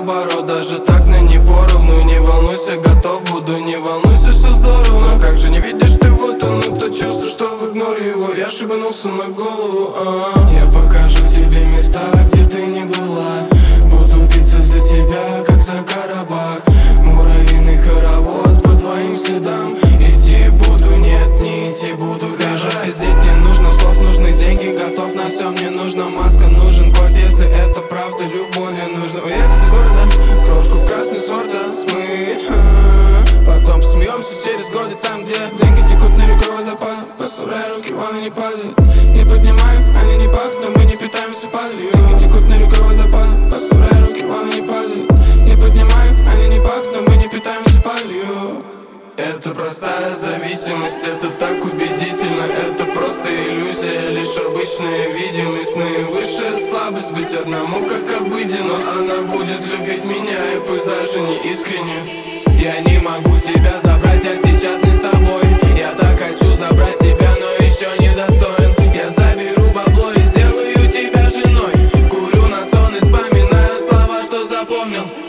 наоборот, даже так на не поровну. Не волнуйся, готов буду, не волнуйся, все здорово. Но как же не видишь ты, вот он, это чувство, что в игноре его. Я шибанулся на голову, Я покажу тебе места, где ты не была. Буду биться за тебя, как за Карабах. Муравьиный хоровод по твоим следам. Идти буду, нет, не идти буду. Даже пиздеть не нужно слов, нужны деньги. Готов на все, мне нужна маска, нужен код. Если это правда, любовь, мне нужно уехать из города, крошку красный сорта смыть. Потом смеемся через годы там, где деньги текут на реку водопада. Поставляю руки, вон они падают. Не поднимаем, они не пахнут, мы не питаемся падалью. Деньги текут на реку водопада. Поставляю руки, вон они падают. Не поднимаем, они не пахнут, мы не питаемся падалью. Это простая зависимость, это так убедительно. Это просто иллюзия, лишь обычная видимость. Наивысшая слабость быть одному, как обыденность. Она будет любить меня, и пусть даже не искренне. Я не могу тебя забрать, я сейчас не с тобой. Я так хочу забрать тебя, но еще не достоин. Я заберу бабло и сделаю тебя женой. Курю на сон и вспоминаю слова, что запомнил.